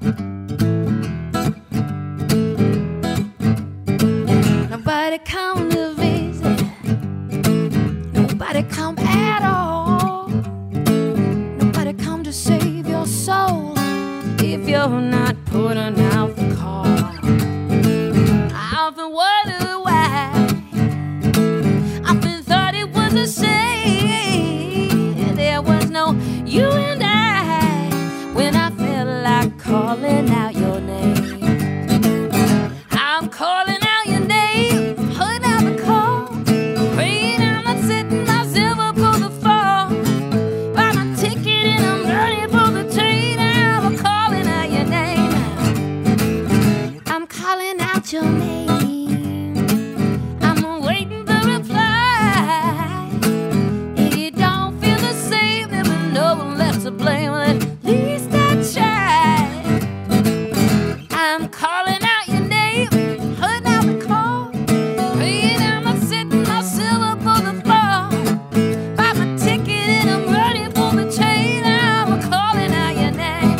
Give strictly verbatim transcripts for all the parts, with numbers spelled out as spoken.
Nobody come to visit, nobody come at all, nobody come to save your soul if you're not putting out the call. I often wonder why, I often thought it was a shame there was no you and I when I felt like calling out your name. I'm calling out your name, putting out the call, praying I'm not setting myself up for the fall. Buy my ticket and I'm ready for the train. I'm calling out your name. I'm calling out your name. I'm waiting for a reply. If you don't feel the same, there was no one left to blame. Well, at least I tried. I'm calling out your name, putting out the call, praying I'm not setting myself up for the fall. Buy my ticket and I'm ready for the train. I'm calling out your name.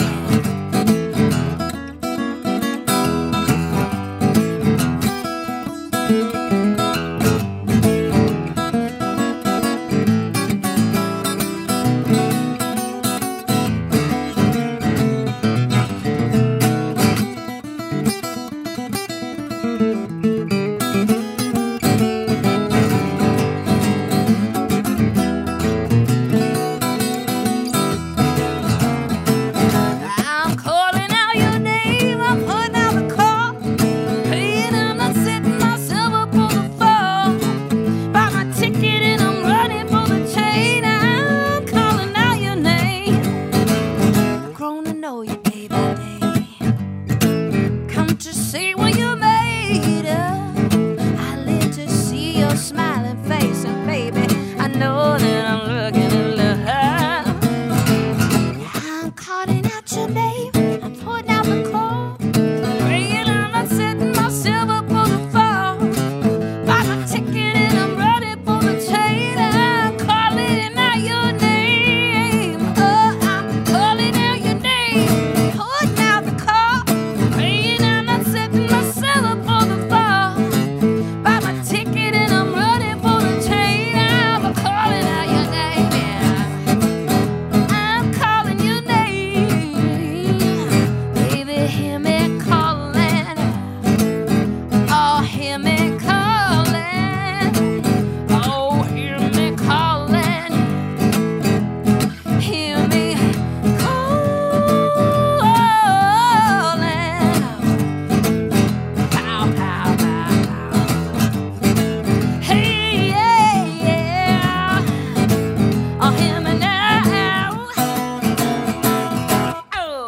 I'm calling out your name, I'm putting out the call, praying I'm not setting myself up for the fall. Buy my ticket and I'm running for the train. I'm calling out your name. Grown to know you day by day. Come to see what you made of. I live to see your smiling face, and baby, I know that I'm looking in love. I'm calling out your name, I'm putting out the call, praying I'm not setting myself up for the fall. Buy my ticket and I'm ready for the train. I'm calling out your name. Oh, I'm calling out your name, putting out the call, praying I'm not setting myself up for the fall. Buy my ticket and I'm ready for the train. I'm calling out your name. Yeah. I'm calling your name. Baby, hear me calling. Oh, hear me calling. Oh, hear me calling. Hear me calling. Pow, pow, pow, pow. Hey, yeah, yeah. Oh, hear me now. Oh.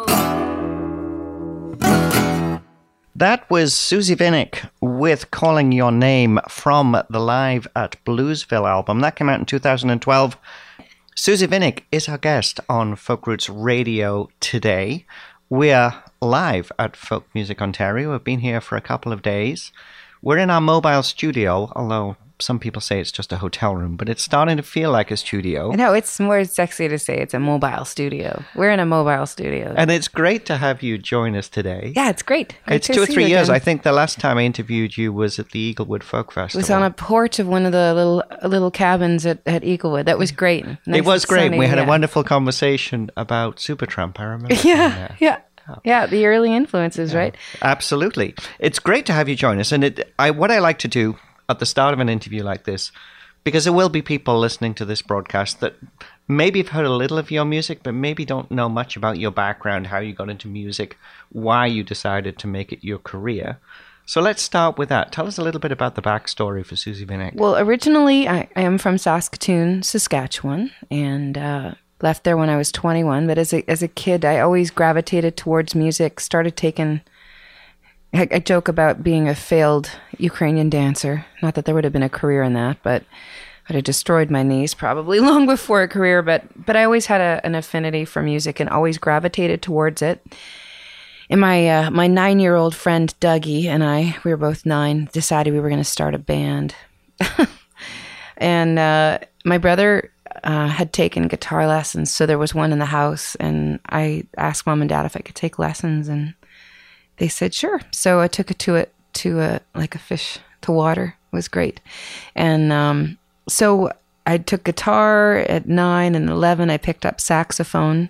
That was Susie Vinnick with Calling Your Name from the Live at Bluesville album. That came out in two thousand twelve. Susie Vinnick is our guest on Folk Roots Radio today. We're live at Folk Music Ontario. We've been here for a couple of days. We're in our mobile studio, although some people say it's just a hotel room, but it's starting to feel like a studio. No, it's more sexy to say it's a mobile studio. We're in a mobile studio. And it's great to have you join us today. Yeah, it's great. Great It's to two or see three you years. again. I think the last time I interviewed you was at the Eaglewood Folk It Festival. was on a porch of one of the little little cabins at, at Eaglewood. That was great. Nice It was and great. sunny, We had yeah. a wonderful conversation about Supertramp, I remember. Yeah, yeah. Yeah, the early influences, right? Absolutely. It's great to have you join us. And it, I, what I like to do at the start of an interview like this, because there will be people listening to this broadcast that maybe have heard a little of your music, but maybe don't know much about your background, how you got into music, why you decided to make it your career. So let's start with that. Tell us a little bit about the backstory for Susie Vinnick. Well, originally, I, I am from Saskatoon, Saskatchewan, and uh, left there when I was twenty-one. But as a, as a kid, I always gravitated towards music, started taking... I, I joke about being a failed Ukrainian dancer. Not that there would have been a career in that, but I'd have destroyed my knees probably long before a career. But but I always had a, an affinity for music and always gravitated towards it. And my uh, my nine-year-old friend Dougie and I, we were both nine, decided we were going to start a band. And uh, my brother uh, had taken guitar lessons, so there was one in the house, and I asked mom and dad if I could take lessons, and they said sure. So I took it to it to a like a fish to water. It was great, and um, so I took guitar at nine, and eleven I picked up saxophone,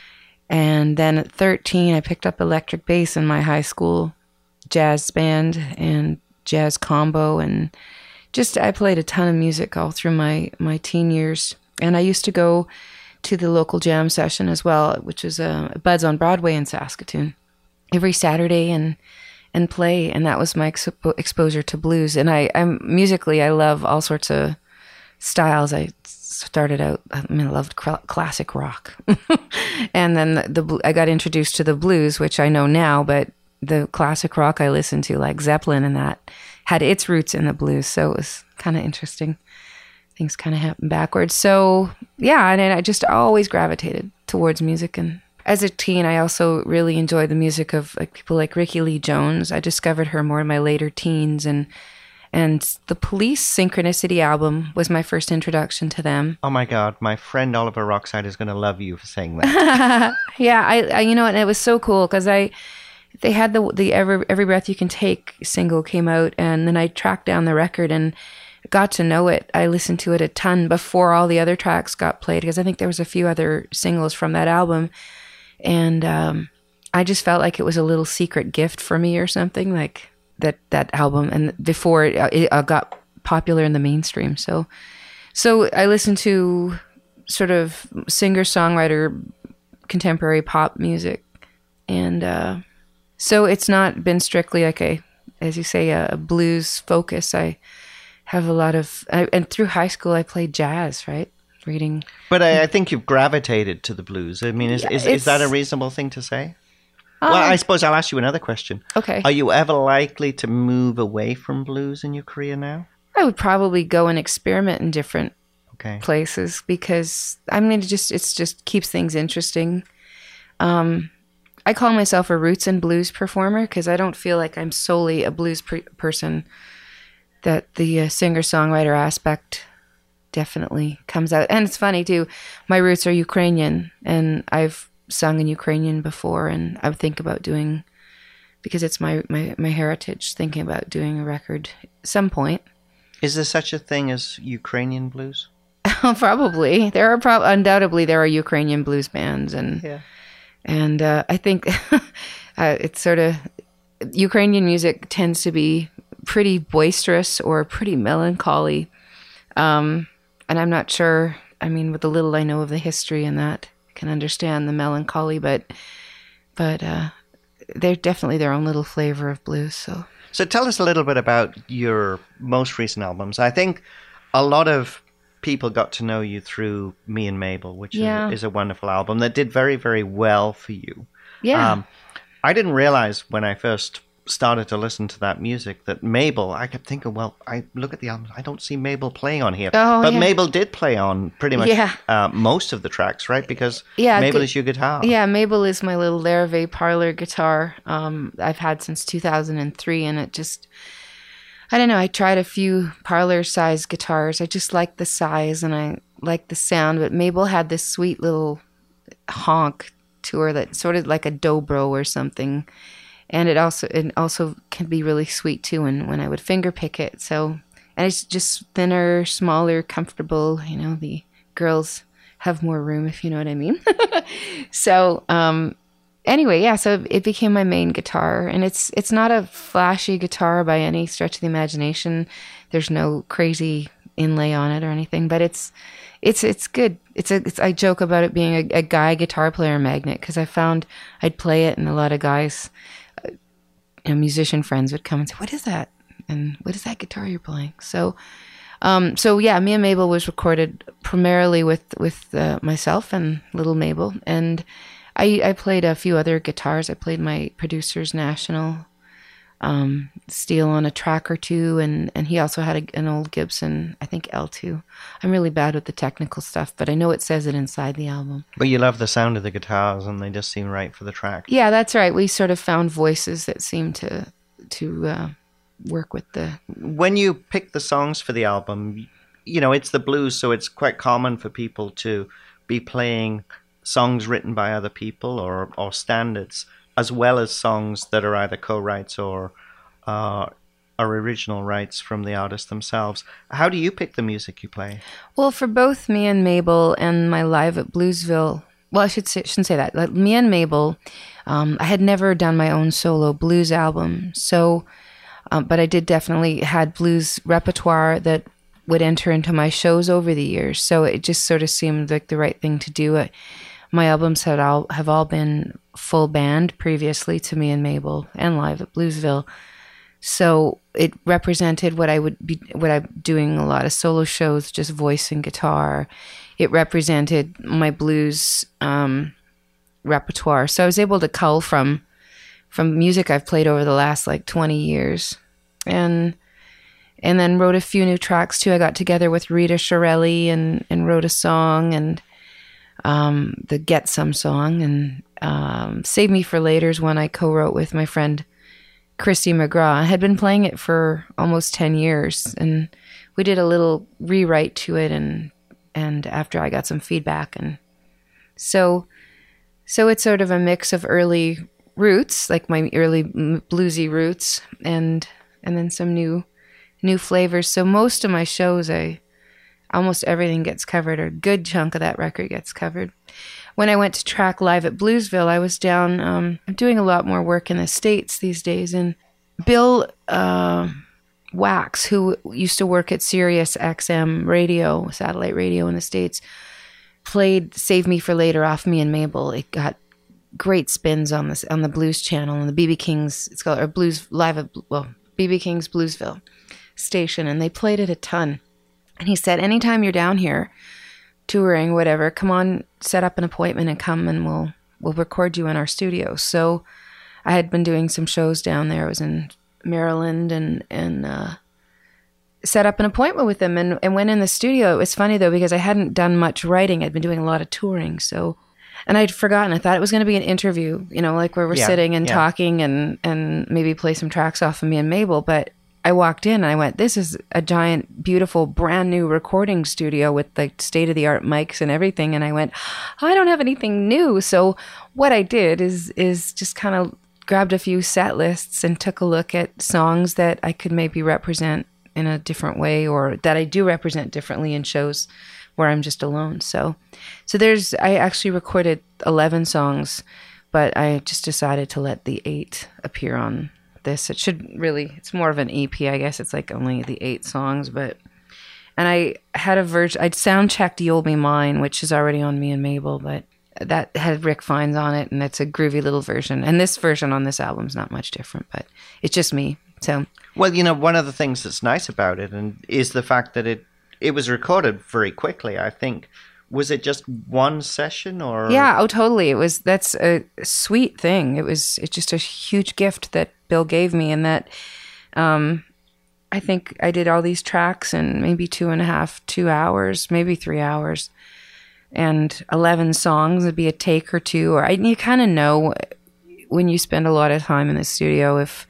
and then at thirteen I picked up electric bass in my high school jazz band and jazz combo, and just I played a ton of music all through my my teen years. And I used to go to the local jam session as well, which is uh, Bud's on Broadway in Saskatoon, every Saturday, and and play. And that was my expo- exposure to blues. And I, I'm musically, I love all sorts of styles. I started out, I mean, I loved cl- classic rock, and then the, the I got introduced to the blues, which I know now, but the classic rock I listened to, like Zeppelin, and that had its roots in the blues. So it was kind of interesting. Things kind of happen backwards. So yeah, and I just always gravitated towards music. And as a teen, I also really enjoyed the music of like people like Rickie Lee Jones. I discovered her more in my later teens, and and the Police Synchronicity album was my first introduction to them. Oh my God, my friend Oliver Rockside is going to love you for saying that. Yeah, I, I you know, and it was so cool because I they had the the Every Every Breath You Can Take single came out, and then I tracked down the record and got to know it. I listened to it a ton before all the other tracks got played, because I think there was a few other singles from that album, and um, I just felt like it was a little secret gift for me or something, like that that album. And before it, it uh, got popular in the mainstream, so so I listened to sort of singer songwriter contemporary pop music, and uh, so it's not been strictly like a, as you say, a blues focus. I have a lot of, I, and through high school I played jazz, right? Reading. But I, I think you've gravitated to the blues. I mean, is Yeah, is, is that a it's- reasonable thing to say? Um, Well, I suppose I'll ask you another question. Okay. Are you ever likely to move away from blues in your career now? I would probably go and experiment in different Okay. places, because I mean, it just it's just keeps things interesting. Um, I call myself a roots and blues performer because I don't feel like I'm solely a blues pre- person. That the uh, singer-songwriter aspect definitely comes out. And it's funny too, my roots are Ukrainian, and I've sung in Ukrainian before, and I would think about doing, because it's my, my, my heritage, thinking about doing a record at some point. Is there such a thing as Ukrainian blues? Probably. There are prob- undoubtedly there are Ukrainian blues bands, and Yeah. and uh, I think uh, it's sort of, Ukrainian music tends to be pretty boisterous or pretty melancholy. Um, and I'm not sure, I mean, with the little I know of the history and that, I can understand the melancholy, but but uh, they're definitely their own little flavor of blues. So So tell us a little bit about your most recent albums. I think a lot of people got to know you through Me and Mabel, which Yeah. is, is a wonderful album that did very, very well for you. yeah. Um, I didn't realize when I first started to listen to that music that Mabel, I kept thinking, well, I look at the album, I don't see Mabel playing on here. Oh, but yeah. Mabel did play on pretty much Yeah. uh, most of the tracks, right? Because Yeah, Mabel good- is your guitar. Yeah, Mabel is my little Larrivee parlor guitar. Um, I've had since two thousand three, and it just, I don't know, I tried a few parlor size guitars. I just like the size and I like the sound, but Mabel had this sweet little honk to her that sort of like a dobro or something. And it also it also can be really sweet too when, when I would finger pick it. So, and it's just thinner, smaller, comfortable. You know, the girls have more room, if you know what I mean. So, um, anyway, yeah, so it became my main guitar, and it's it's not a flashy guitar by any stretch of the imagination. There's no crazy inlay on it or anything, but it's it's it's good. It's a it's, I joke about it being a, a guy guitar player magnet, because I found I'd play it, and a lot of guys, uh, you know, musician friends would come and say, "What is that?" and "What is that guitar you're playing?" So. Um, so yeah, Me and Mabel was recorded primarily with with uh, myself and little Mabel, and I, I played a few other guitars. I played my producer's National um, steel on a track or two, and, and he also had a, an old Gibson, I think L two. I'm really bad with the technical stuff, but I know it says it inside the album. But you love the sound of the guitars, and they just seem right for the track. Yeah, that's right. We sort of found voices that seemed to to uh, work with the. When you pick the songs for the album, you know, it's the blues, so it's quite common for people to be playing songs written by other people or, or standards, as well as songs that are either co-writes or uh, are original rights from the artists themselves. How do you pick the music you play? Well, for both me and Mabel and my Live at Bluesville, well, I should say, shouldn't say that. Like, me and Mabel, um, I had never done my own solo blues album, so, um, but I did definitely had blues repertoire that would enter into my shows over the years. So it just sort of seemed like the right thing to do. It, my albums had all have all been full band previously to me and Mabel and Live at Bluesville. So it represented what I would be, what I'm doing a lot of solo shows, just voice and guitar. It represented my blues um, repertoire. So I was able to cull from from music I've played over the last like twenty years, and and then wrote a few new tracks too. I got together with Rita Shirelli and and wrote a song, and um, the Get Some song, and um, Save Me for Later's one I co-wrote with my friend Christy McGraw. I had been playing it for almost ten years, and we did a little rewrite to it, and and after I got some feedback, and so so it's sort of a mix of early roots, like my early bluesy roots, and and then some new new flavors. So most of my shows, I almost everything gets covered, or a good chunk of that record gets covered. When I went to track Live at Bluesville, I was down, um, I'm doing a lot more work in the States these days, and Bill uh, Wax, who used to work at Sirius X M radio, satellite radio in the States, played Save Me for Later off me and Mabel. It got great spins on this on the Blues Channel, and the B B King's, it's called, or Blues, Live at, well, B B King's Bluesville station, and they played it a ton. And he said, anytime you're down here, touring, whatever, come on, set up an appointment and come, and we'll we'll record you in our studio. So I had been doing some shows down there. I was in Maryland, and and uh, set up an appointment with them, and, and went in the studio. It was funny though, because I hadn't done much writing. I'd been doing a lot of touring, so, and I'd forgotten. I thought it was going to be an interview, you know, like where we're yeah, sitting and yeah. talking, and and maybe play some tracks off of me and Mabel. But I walked in and I went, this is a giant, beautiful, brand new recording studio with like state-of-the-art mics and everything. And I went, I don't have anything new. So what I did is is just kind of grabbed a few set lists and took a look at songs that I could maybe represent in a different way, or that I do represent differently in shows where I'm just alone. So so there's, I actually recorded eleven songs, but I just decided to let the eight appear on this. It should really, it's more of an E P, I guess. It's like only the eight songs, but, and I had a version, I'd sound checked You'll Be Mine, which is already on me and Mabel, but that had Rick Fiennes on it, and it's a groovy little version. And this version on this album is not much different, but it's just me. So, well, you know, one of the things that's nice about it and is the fact that it it was recorded very quickly, I think. Was it just one session, or? Yeah, oh, totally. It was, that's a sweet thing. It was, it's just a huge gift that Bill gave me, and that um, I think I did all these tracks in maybe two and a half, two hours, maybe three hours, and eleven songs. It'd be a take or two, or I, you kind of know when you spend a lot of time in the studio if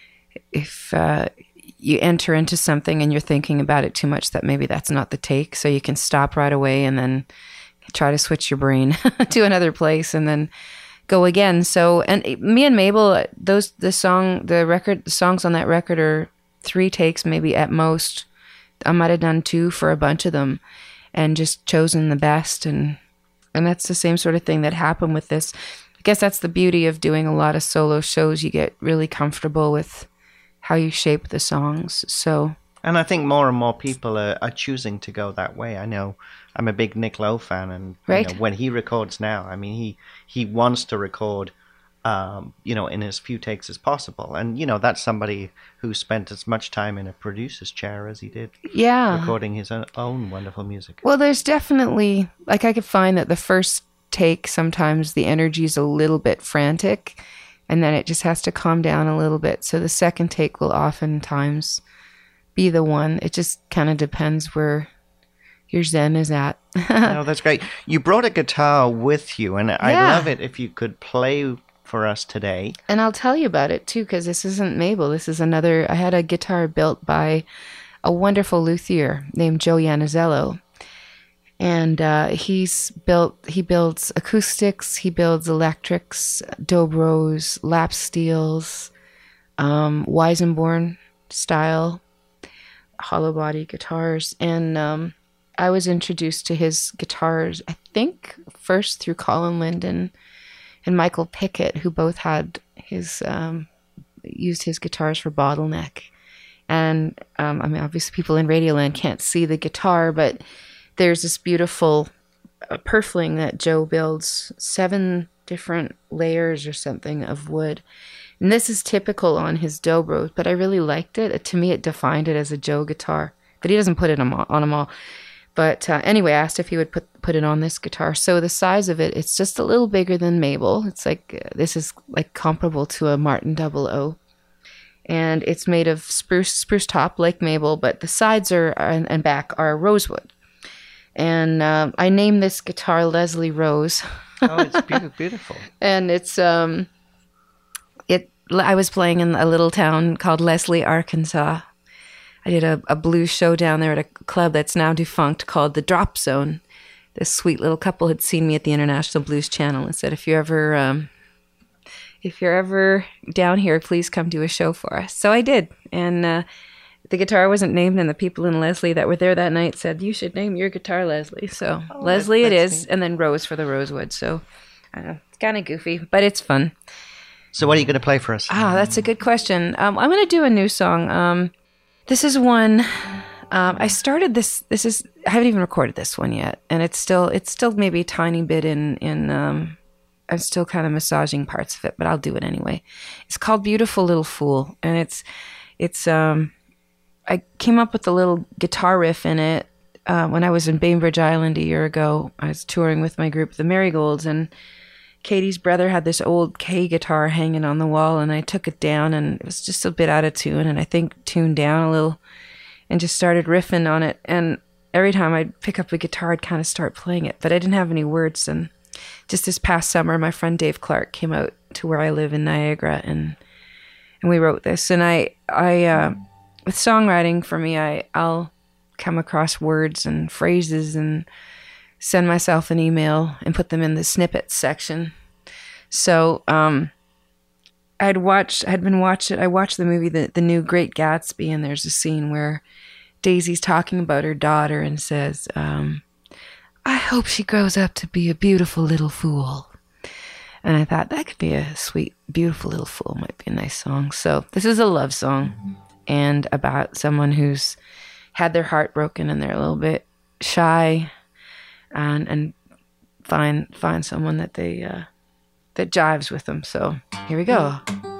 if uh, you enter into something and you're thinking about it too much, that maybe that's not the take. So you can stop right away and then try to switch your brain to another place and then go again. So, and me and Mabel, those, the song, the record, the songs on that record are three takes, maybe at most. I might have done two for a bunch of them and just chosen the best. And, and that's the same sort of thing that happened with this. I guess that's the beauty of doing a lot of solo shows. You get really comfortable with how you shape the songs. So, and I think more and more people are, are choosing to go that way. I know I'm a big Nick Lowe fan, and right. you know, when he records now, I mean, he he wants to record, um, you know, in as few takes as possible. And you know, that's somebody who spent as much time in a producer's chair as he did, yeah, recording his own, own wonderful music. Well, there's definitely, like, I could find that the first take, sometimes the energy is a little bit frantic, and then it just has to calm down a little bit. So the second take will oftentimes be the one. It just kind of depends where your zen is at. No, that's great. You brought a guitar with you, and I'd Yeah. love it if you could play for us today. And I'll tell you about it too, because this isn't Mabel. This is another, I had a guitar built by a wonderful luthier named Joe Yanizello. And uh, he's built, he builds acoustics, he builds electrics, dobros, lap steels, um, Weizenborn style, hollow body guitars. And um, I was introduced to his guitars, I think, first through Colin Linden and Michael Pickett, who both had his, um, used his guitars for Bottleneck. And um, I mean, obviously people in Radioland can't see the guitar, but there's this beautiful uh, purfling that Joe builds, seven different layers or something of wood. And this is typical on his dobro, but I really liked it. To me, it defined it as a Joe guitar, but he doesn't put it on, on them all. But uh, anyway, I asked if he would put, put it on this guitar. So the size of it, it's just a little bigger than Mabel. It's like, uh, this is like comparable to a Martin double O. And it's made of spruce, spruce top like Mabel, but the sides are and, and back are rosewood. And um, I named this guitar Leslie Rose. Oh, it's beautiful. beautiful. And it's um, it. I was playing in a little town called Leslie, Arkansas. I did a, a blues show down there at a club that's now defunct called the Drop Zone. This sweet little couple had seen me at the International Blues Channel and said, "If you're ever, um, if you're ever down here, please come do a show for us." So I did, and. Uh, The guitar wasn't named, and the people in Leslie that were there that night said, "You should name your guitar Leslie." So oh, Leslie it is, neat. And then Rose for the rosewood. So I don't know, it's kind of goofy, but it's fun. So what are you going to play for us? Ah, that's a good question. Um, I'm going to do a new song. Um, this is one um, I started. This this is I haven't even recorded this one yet, and it's still it's still maybe a tiny bit in in. Um, I'm still kind of massaging parts of it, but I'll do it anyway. It's called "Beautiful Little Fool," and it's it's um. I came up with a little guitar riff in it uh, when I was in Bainbridge Island a year ago. I was touring with my group, the Marigolds, and Katie's brother had this old K guitar hanging on the wall, and I took it down, and it was just a bit out of tune, and I think tuned down a little, and just started riffing on it. And every time I'd pick up a guitar, I'd kind of start playing it, but I didn't have any words. And just this past summer, my friend Dave Clark came out to where I live in Niagara, and and we wrote this. And I I. Uh, With songwriting, for me, I, I'll come across words and phrases and send myself an email and put them in the snippets section. So um, I'd watched, I'd been watching, I watched the movie, the, the new Great Gatsby, and there's a scene where Daisy's talking about her daughter and says, um, "I hope she grows up to be a beautiful little fool." And I thought that could be a sweet, beautiful little fool, might be a nice song. So this is a love song. And about someone who's had their heart broken and they're a little bit shy, and and find find someone that they uh, that jives with them. So here we go.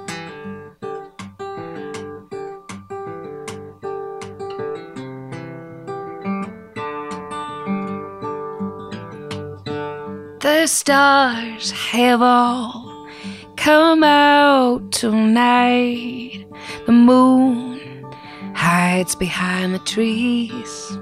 The stars have all come out tonight. The moon hides behind the trees.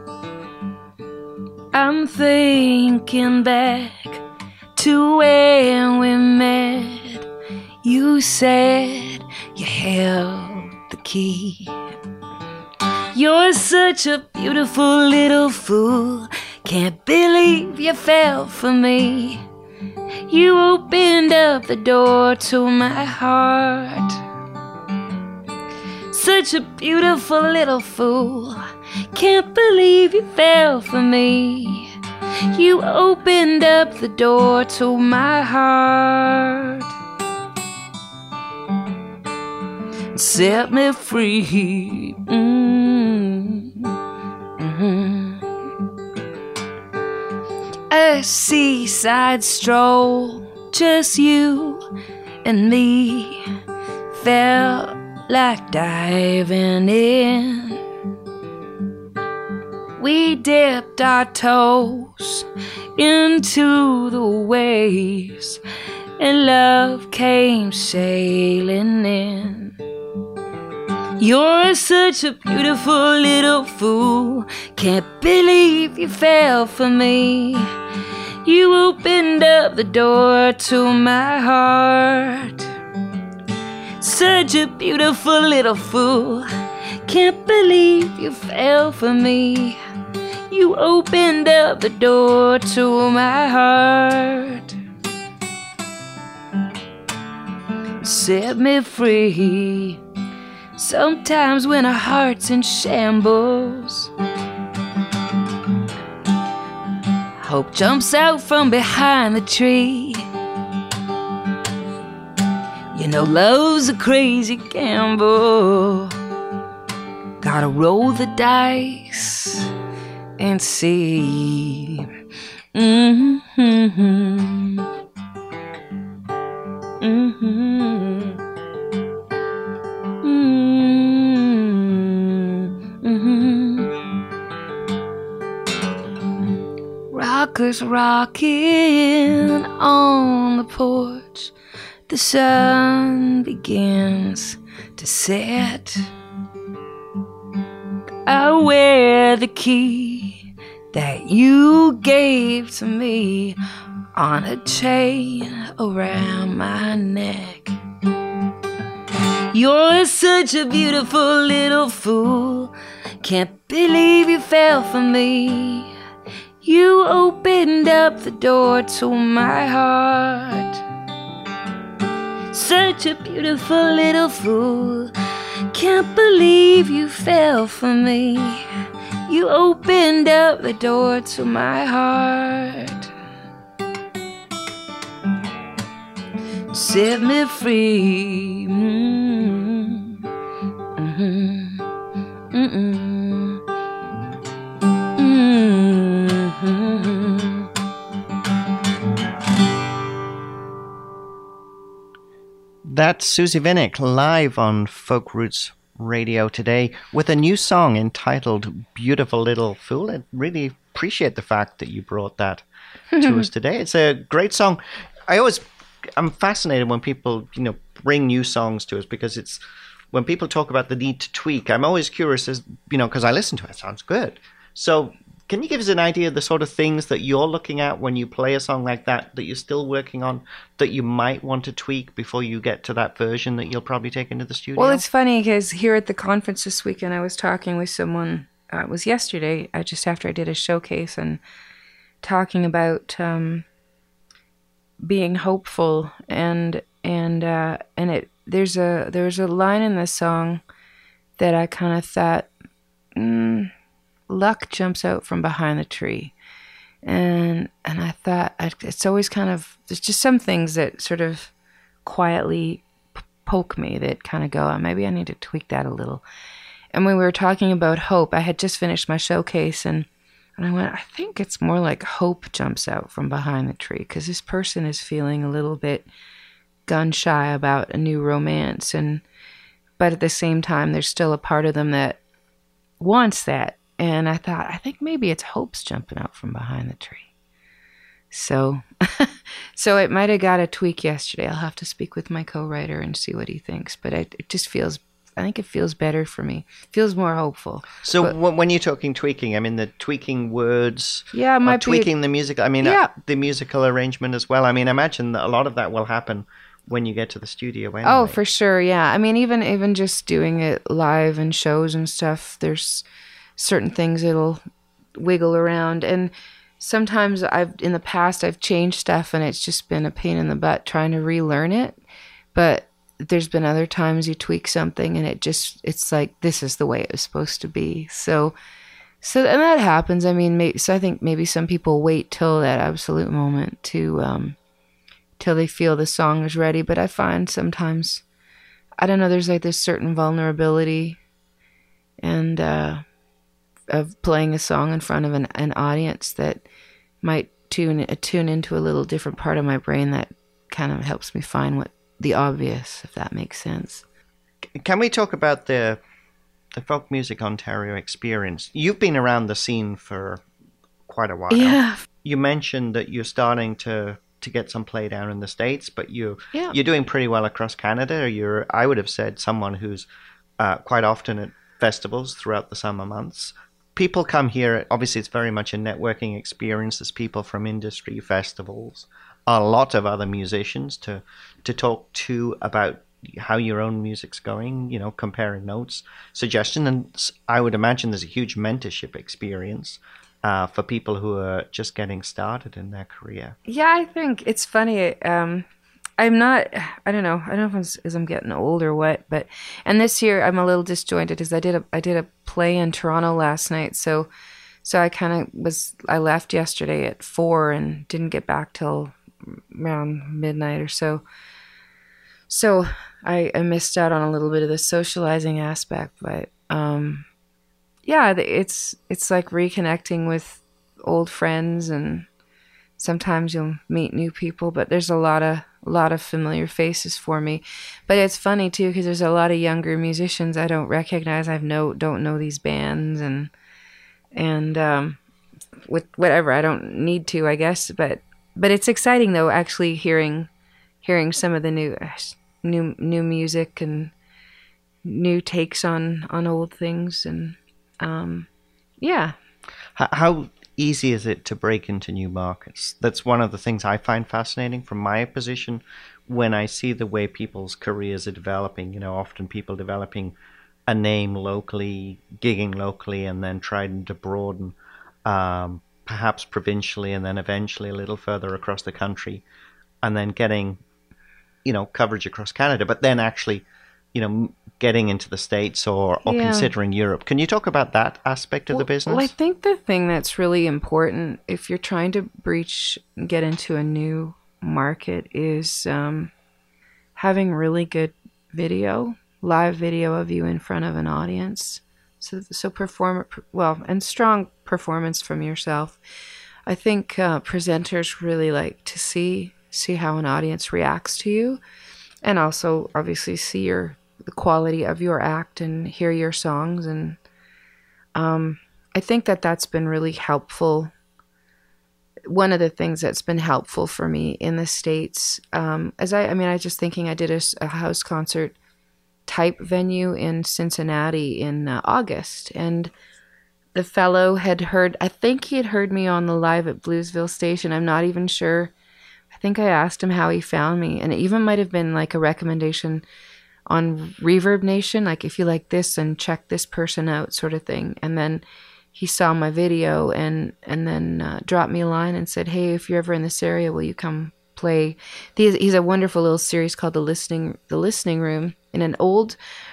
I'm thinking back to when we met. You said you held the key. You're such a beautiful little fool. Can't believe you fell for me. You opened up the door to my heart. Such a beautiful little fool. Can't believe you fell for me. You opened up the door to my heart. Set me free. Mm-hmm. Mm-hmm. A seaside stroll, just you and me, felt like diving in. We dipped our toes into the waves, and love came sailing in. You're such a beautiful little fool. Can't believe you fell for me. You opened up the door to my heart. Such a beautiful little fool. Can't believe you fell for me. You opened up the door to my heart, set me free. Sometimes when a heart's in shambles, hope jumps out from behind the tree. You know love's a crazy gamble. Gotta roll the dice and see. Mm-hmm. Mm-hmm. Mm-hmm. Rockers rocking on the porch. The sun begins to set. I wear the key that you gave to me on a chain around my neck. You're such a beautiful little fool. Can't believe you fell for me. You opened up the door to my heart. Such a beautiful little fool. Can't believe you fell for me. You opened up the door to my heart, set me free. Mm-hmm. Mm-hmm. Mm-mm. Mm-hmm. That's Susie Vinnick live on Folk Roots Radio today with a new song entitled Beautiful Little Fool. I really appreciate the fact that you brought that to us today. It's a great song. I always, I'm fascinated when people, you know, bring new songs to us, because it's, when people talk about the need to tweak, I'm always curious as, you know, because I listen to it, it sounds good. So can you give us an idea of the sort of things that you're looking at when you play a song like that, that you're still working on, that you might want to tweak before you get to that version that you'll probably take into the studio? Well, it's funny because here at the conference this weekend, I was talking with someone, uh, it was yesterday, uh, just after I did a showcase, and talking about um, being hopeful, and and uh, and it there's a there's a line in this song that I kind of thought, mm, luck jumps out from behind the tree. And and I thought, I, it's always kind of, there's just some things that sort of quietly p- poke me that kind of go, oh, maybe I need to tweak that a little. And when we were talking about hope, I had just finished my showcase, and, and I went, I think it's more like hope jumps out from behind the tree, because this person is feeling a little bit gun shy about a new romance, and but at the same time, there's still a part of them that wants that. And I thought, I think maybe it's hope's jumping out from behind the tree. So, so it might have got a tweak yesterday. I'll have to speak with my co-writer and see what he thinks. But it, it just feels, I think it feels better for me. It feels more hopeful. So but, when you're talking tweaking, I mean the tweaking words, yeah, it might tweaking be, the music. I mean yeah. uh, the musical arrangement as well. I mean, I imagine that a lot of that will happen when you get to the studio. Anyway. Oh, for sure, yeah. I mean, even even just doing it live and shows and stuff, there's certain things it'll wiggle around, and sometimes I've in the past I've changed stuff and it's just been a pain in the butt trying to relearn it. But there's been other times you tweak something and it just it's like, this is the way it was supposed to be. So so and that happens. I mean, maybe, so I think maybe some people wait till that absolute moment to um till they feel the song is ready. But I find sometimes, I don't know, there's like this certain vulnerability and uh of playing a song in front of an, an audience that might tune tune into a little different part of my brain that kind of helps me find what the obvious, if that makes sense. Can we talk about the the Folk Music Ontario experience? You've been around the scene for quite a while. Yeah. You mentioned that you're starting to to get some play down in the States, but you yeah. you're doing pretty well across Canada. You're, I would have said, someone who's uh, quite often at festivals throughout the summer months. People come here, obviously it's very much a networking experience. There's people from industry, festivals, a lot of other musicians to to talk to about how your own music's going, you know, comparing notes, suggestion. And s- I would imagine there's a huge mentorship experience uh, for people who are just getting started in their career. Yeah, I think it's funny. Um, I'm not, I don't know. I don't know if it's as I'm getting old or what, but, and this year I'm a little disjointed because I did a, I did a play in Toronto last night. So, so I kind of was, I left yesterday at four and didn't get back till around midnight or so. So I, I missed out on a little bit of the socializing aspect, but, um, yeah, it's, it's like reconnecting with old friends, and sometimes you'll meet new people, but there's a lot of, a lot of familiar faces for me. But it's funny too, because there's a lot of younger musicians I don't recognize. I've no, don't know these bands, and, and, um, with whatever, I don't need to, I guess, but, but it's exciting though, actually hearing, hearing some of the new, new, new music and new takes on, on old things. And, um, yeah. How, how easy is it to break into new markets? That's one of the things I find fascinating from my position when I see the way people's careers are developing. You know, often people developing a name locally, gigging locally, and then trying to broaden, um, perhaps provincially, and then eventually a little further across the country, and then getting, you know, coverage across Canada, but then actually, you know, getting into the States or, or Yeah. considering Europe. Can you talk about that aspect of Well, the business? Well, I think the thing that's really important if you're trying to breach, get into a new market, is um, having really good video, live video of you in front of an audience. So, so perform well, and strong performance from yourself. I think uh, presenters really like to see see how an audience reacts to you, and also obviously see your the quality of your act and hear your songs. And um, I think that that's been really helpful. One of the things that's been helpful for me in the States, um, as I, I mean, I just thinking I did a, a house concert type venue in Cincinnati in uh, August, and the fellow had heard, I think he had heard me on the Live at Bluesville station. I'm not even sure. I think I asked him how he found me, and it even might have been like a recommendation on Reverb Nation, like if you like this and check this person out, sort of thing. And then he saw my video and and then uh, dropped me a line and said, "Hey, if you're ever in this area, will you come play?" He's, he's a wonderful little series called the Listening the Listening Room in an old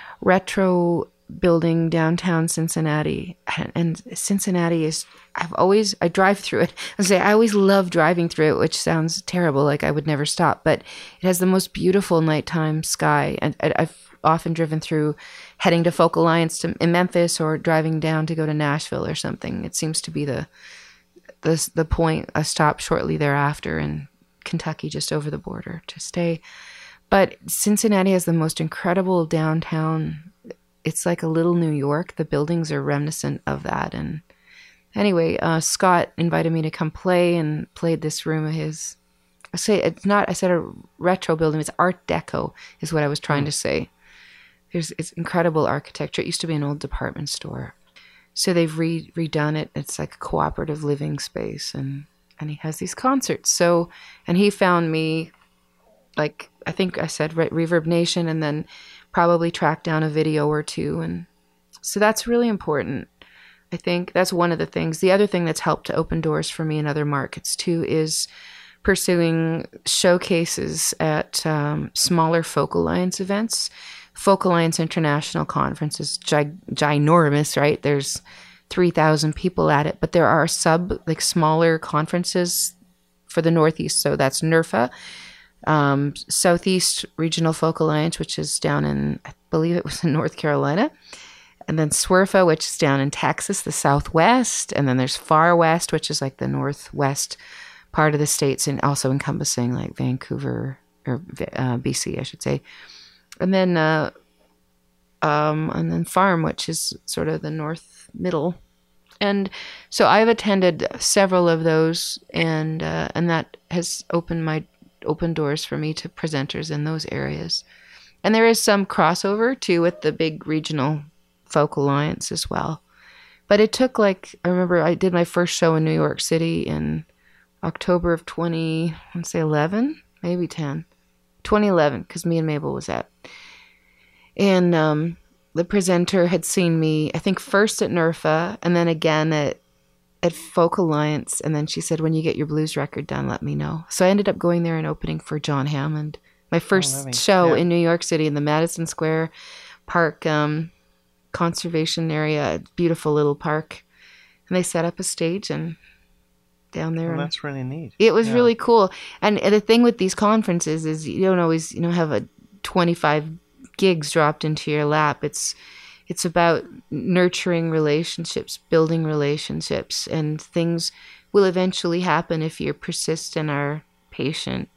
retro building downtown Cincinnati. And, and Cincinnati is, I've always, I drive through it. I say I always love driving through it, which sounds terrible, like I would never stop, but it has the most beautiful nighttime sky. And I, I've often driven through heading to Folk Alliance to, in Memphis, or driving down to go to Nashville or something. It seems to be the, the, the point, a stop shortly thereafter in Kentucky, just over the border to stay. But Cincinnati has the most incredible downtown. It's like a little New York. The buildings are reminiscent of that. And anyway, uh, Scott invited me to come play, and played this room of his. I say it's not, I said a retro building. It's Art Deco is what I was trying mm. to say. There's, it's incredible architecture. It used to be an old department store. So they've re- redone it. It's like a cooperative living space. And, and he has these concerts. So, and he found me, like, I think I said Re- Reverb Nation, and then probably track down a video or two. And so that's really important. I think that's one of the things. The other thing that's helped to open doors for me in other markets too is pursuing showcases at um, smaller Folk Alliance events. Folk Alliance International Conference is gi- ginormous, right? There's three thousand people at it, but there are sub, like smaller conferences for the Northeast. So that's N R F A, Um, Southeast Regional Folk Alliance, which is down in, I believe it was in North Carolina, and then S W R F A, which is down in Texas, the Southwest, and then there's Far West, which is like the Northwest part of the states, and also encompassing like Vancouver, or uh, B C, I should say, and then uh, um, and then Farm, which is sort of the North Middle. And so I've attended several of those, and uh, and that has opened my open doors for me to presenters in those areas. And there is some crossover too with the big regional Folk Alliance as well. But it took like, I remember I did my first show in New York City in October of twenty, let's say eleven, maybe ten. twenty eleven, because me and Mabel was at. And um, the presenter had seen me, I think, first at N R F A and then again at at Folk Alliance. And then she said, when you get your blues record done, let me know. So I ended up going there and opening for John Hammond. My first oh, show yeah. in New York City in the Madison Square Park um, conservation area, beautiful little park. And they set up a stage and down there. Well, and that's really neat. It was yeah. really cool. And, and the thing with these conferences is you don't always, you know, have a twenty-five gigs dropped into your lap. It's it's about nurturing relationships, building relationships, and things will eventually happen if you're persistent or patient.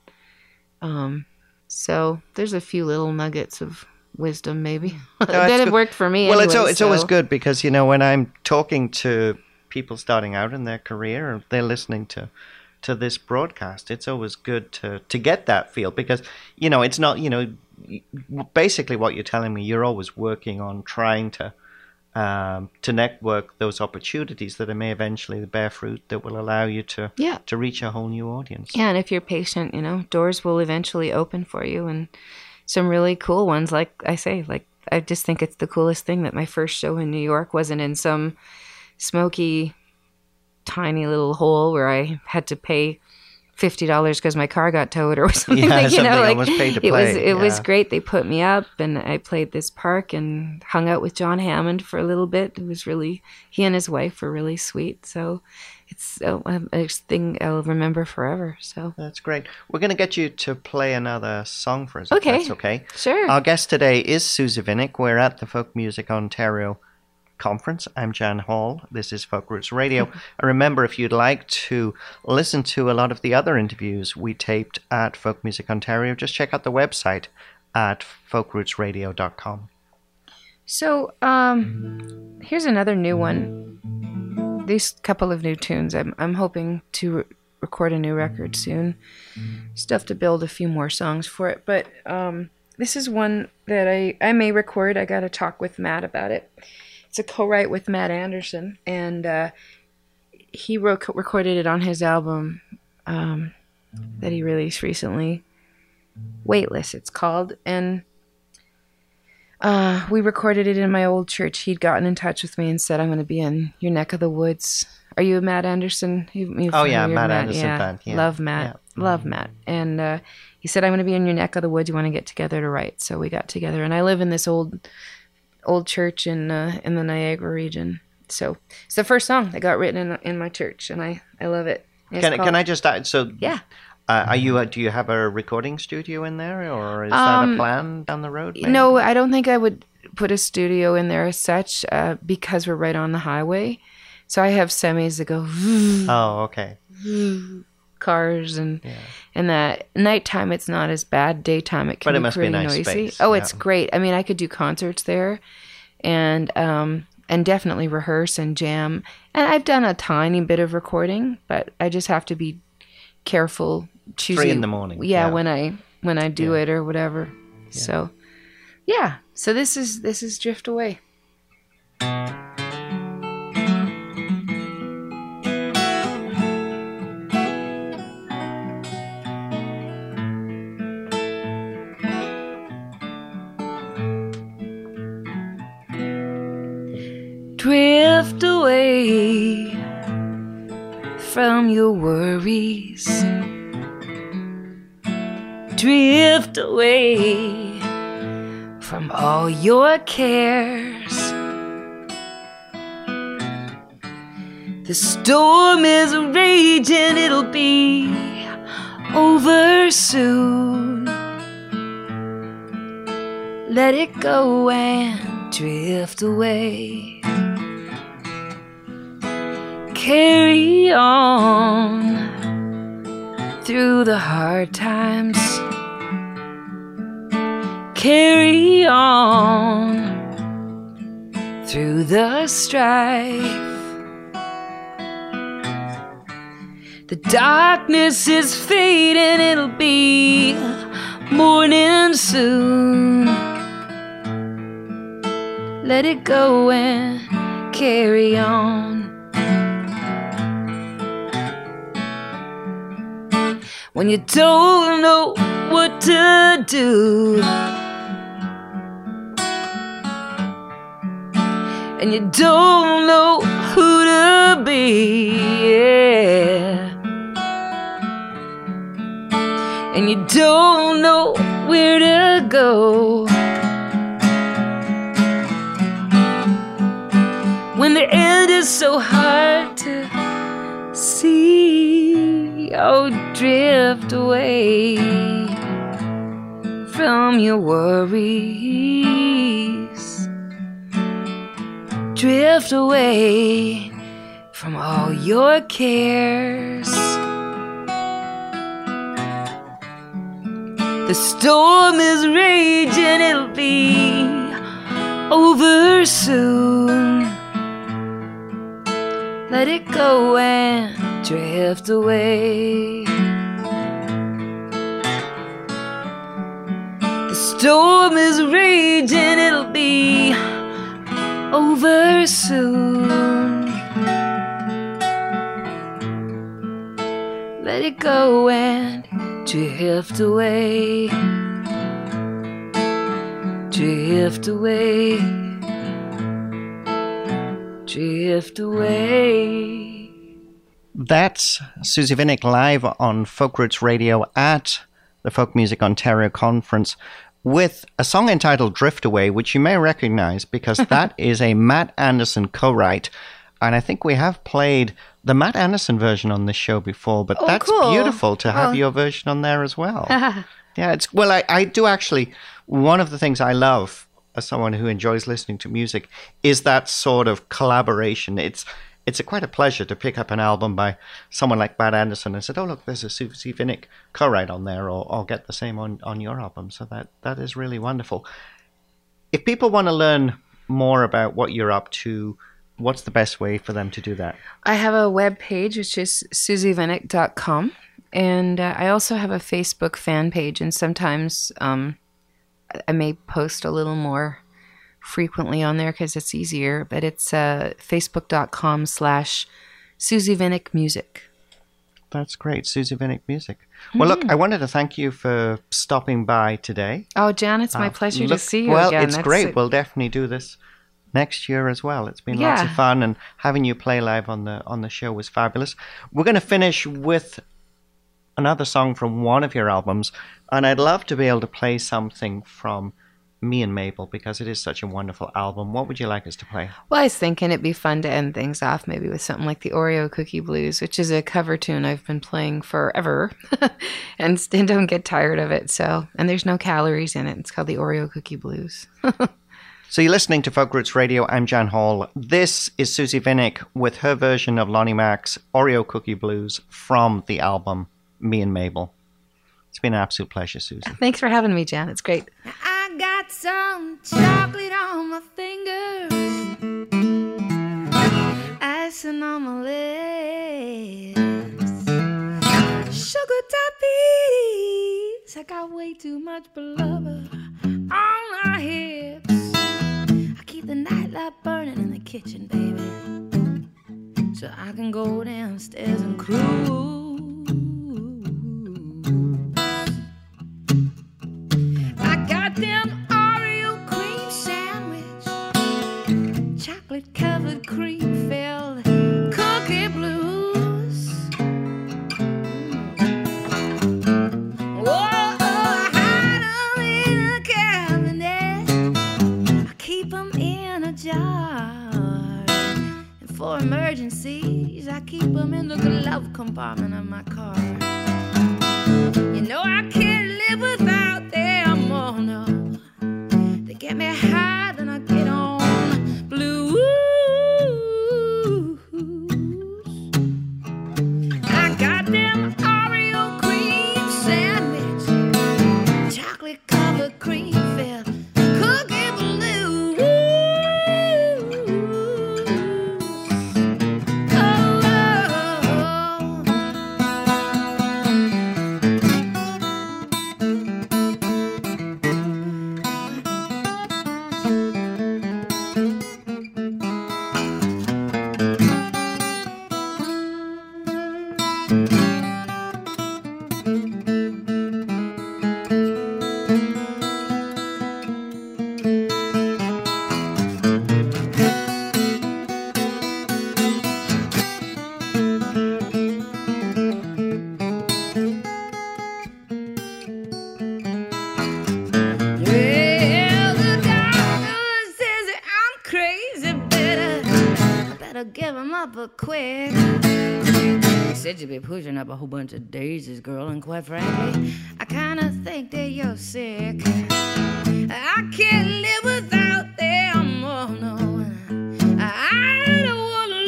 Um, so there's a few little nuggets of wisdom, maybe no, that have worked for me. Well, anyway, it's it's so. always good because you know when I'm talking to people starting out in their career, or they're listening to to this broadcast, it's always good to to get that feel because you know it's not you know. Basically what you're telling me, you're always working on trying to um, to network those opportunities that may eventually bear fruit that will allow you to yeah. to reach a whole new audience. Yeah, and if you're patient, you know, doors will eventually open for you, and some really cool ones. Like I say, like I just think it's the coolest thing that my first show in New York wasn't in some smoky, tiny little hole where I had to pay fifty dollars because my car got towed or something. Yeah, like, you something know, like almost pay to it play. was it yeah. was great. They put me up and I played this park and hung out with John Hammond for a little bit. It was really, he and his wife were really sweet. So it's a, a thing I'll remember forever. So that's great. We're going to get you to play another song for us. Okay. If that's okay. Sure. Our guest today is Susie Vinnick. We're at the Folk Music Ontario Conference. I'm Jan Hall. This is Folk Roots Radio. And remember, if you'd like to listen to a lot of the other interviews we taped at Folk Music Ontario, just check out the website at folk roots radio dot com. So, um, here's another new one. These couple of new tunes. I'm I'm hoping to re- record a new record soon. Stuff to build a few more songs for it, but um, this is one that I I may record. I got to talk with Matt about it. It's a co-write with Matt Anderson, and uh, he wrote, recorded it on his album um, that he released recently, Weightless it's called, and uh, we recorded it in my old church. He'd gotten in touch with me and said, I'm going to be in your neck of the woods. Are you a Matt Anderson? You, you oh yeah, Matt, Matt Anderson yeah. fan. Yeah. Love Matt. Yeah. Love Matt. And uh, he said, I'm going to be in your neck of the woods. You want to get together to write? So we got together, and I live in this old... old church in uh, in the Niagara region. So it's the first song that got written in in my church, and I, I love it. It's Can called, can I just add? So yeah, uh, are you? Uh, do you have a recording studio in there, or is um, that a plan down the road? Maybe? No, I don't think I would put a studio in there as such uh, because we're right on the highway. So I have semis that go. Oh, okay. Cars and yeah. and that nighttime it's not as bad. Daytime it can but it be must pretty be a nice noisy. space. Oh, yeah. it's great. I mean, I could do concerts there, and um and definitely rehearse and jam. And I've done a tiny bit of recording, but I just have to be careful choosing. Three in the morning. Yeah, yeah. when I when I do yeah. it or whatever. Yeah. So yeah. So this is this is Drift Away. Drift away from your worries. Drift away from all your cares. The storm is raging, it'll be over soon. Let it go and drift away. Carry on through the hard times. Carry on through the strife. The darkness is fading, it'll be morning soon. Let it go and carry on. When you don't know what to do. And you don't know who to be, yeah. And you don't know where to go. When the end is so hard to see, oh, drift away from your worries. Drift away from all your cares. The storm is raging, it'll be over soon. Let it go and drift away. The storm is raging, it'll be over soon. Let it go and drift away. Drift away. Drift away. That's Susie Vinnick live on Folk Roots Radio at the Folk Music Ontario Conference with a song entitled Drift Away, which you may recognize because that is a Matt Anderson co-write. And I think we have played the Matt Anderson version on this show before, but Oh, that's cool. beautiful to have Oh. your version on there as well. Yeah, it's well, I, I do actually, one of the things I love as someone who enjoys listening to music is that sort of collaboration. It's it's a quite a pleasure to pick up an album by someone like Matt Anderson and said, oh, look, there's a Susie Vinnick co-write on there, or I'll get the same on, on your album. So that that is really wonderful. If people want to learn more about what you're up to, what's the best way for them to do that? I have a web page, which is susie vinnick dot com. And uh, I also have a Facebook fan page. And sometimes um, I may post a little more frequently on there because it's easier. But it's uh, facebook.com slash Susie Vinnick Music. That's great, Susie Vinnick Music. Well, look, I wanted to thank you for stopping by today. Oh, Jan, it's my Uh, pleasure look- to see you well, again. it's That's great. a- We'll definitely do this next year as well. It's been lots of Yeah. fun, and having you play live on the on the show was fabulous. We're going to finish with another song from one of your albums, and I'd love to be able to play something from Me and Mabel because it is such a wonderful album. What would you like us to play? Well, I was thinking it'd be fun to end things off maybe with something like the Oreo Cookie Blues, which is a cover tune I've been playing forever and still don't get tired of it. So, and there's no calories in it. It's called the Oreo Cookie Blues. So you're listening to Folk Roots Radio. I'm Jan Hall. This is Susie Vinnick with her version of Lonnie Mac's Oreo Cookie Blues from the album Me and Mabel. It's been an absolute pleasure, Susie. Thanks for having me, Jan. It's great. I got some chocolate on my fingers, icing on my lips, sugar diabetes. I got way too much blubber on my hips. I keep the nightlight burning in the kitchen, baby, so I can go downstairs and cruise. I got them Oreo cream sandwich, chocolate covered cream filled cookie blues. Whoa, I hide 'em in a cabinet, I keep 'em in a jar, and for emergencies I keep 'em in the glove compartment of my car. You know I can't live without them, oh no. They get me high, then I get on blues. I got them Oreo cream sandwich, chocolate covered cream filled cookie blues. Oh, oh, oh. Well, the doctor says that I'm crazy. Better, better give him up a quick. He said you'd be pushing up a whole bunch of daisies, girl, and quite frankly, I kinda think that you're sick. I can't live without them, oh no. I don't wanna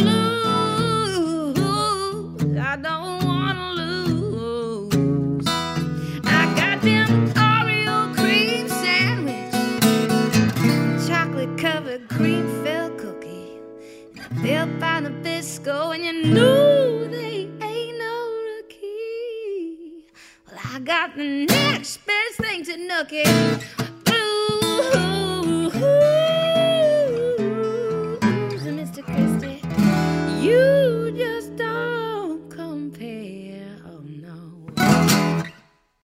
lose. I don't wanna lose. I got them Oreo cream sandwich, chocolate covered cream filled cookie, built by Nabisco, and you know they ain't no rookie. Well, I got the next best thing to Nookie. Ooh.